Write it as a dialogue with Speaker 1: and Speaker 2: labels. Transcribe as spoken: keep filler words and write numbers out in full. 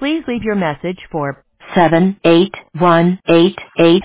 Speaker 1: Please leave your message for seven eight one eight eight.